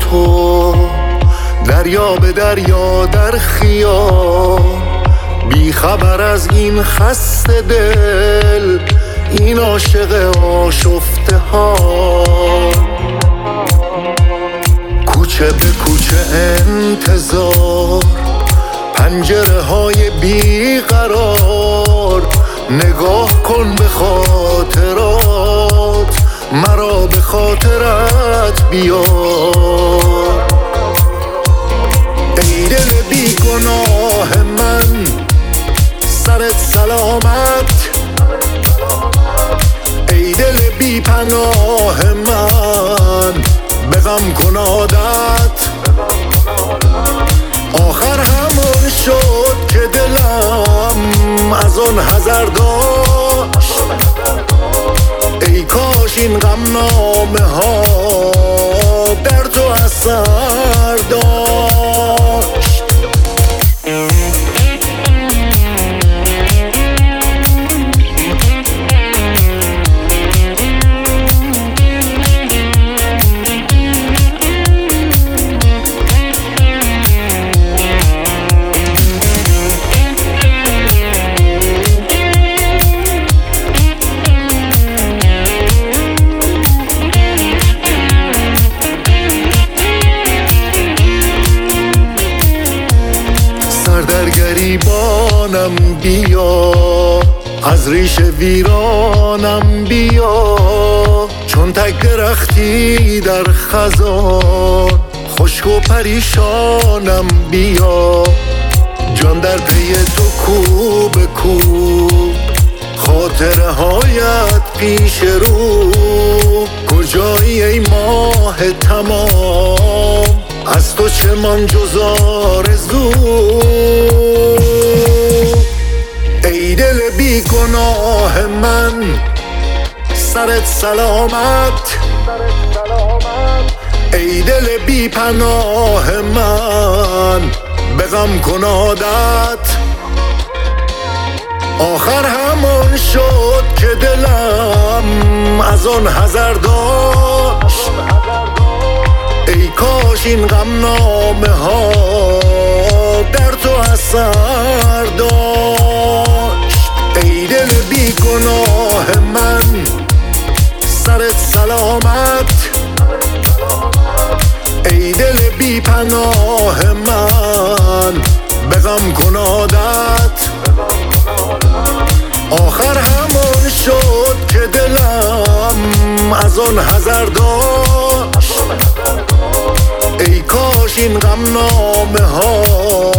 تو دریا به دریا در خیال، بی خبر از این خسته دل، این عاشق آشفته ها. کوچه به کوچه انتظار، پنجره های بیقرار، نگاه کن به خاطرات، مرا به خاطرت بیار. ای دل بی گناه من، سرت سلامت. ای دل بی پناه من، به غم کن عادت. آخر همون شد که دلم از اون حذر داشت. ای کاش این غمنامه ها در تو اثر داشت. در گریبانم بیا، از ریش ویرانم بیا، چون تک درختی در خزان، خشک و پریشانم بیا. جان در پی تو کو به کو، خاطره هایت پیش رو. کجایی ای ماه تمام، از تو چه مان جز آرزو. ای دل بی گناه من، سرت سلامت. ای دل بی پناه من، به غم کن عادت. آخر همون شد که دلم از آن حذر داشت. ای کاش این غمنامه ها در تو اثر داشت. ای دل بی گناه من، سرت سلامت. ای دل بی پناه من، به غم کن عادت. آخر همون شد که دلم از آن حذر داشت. ای کاش این غمنامه ها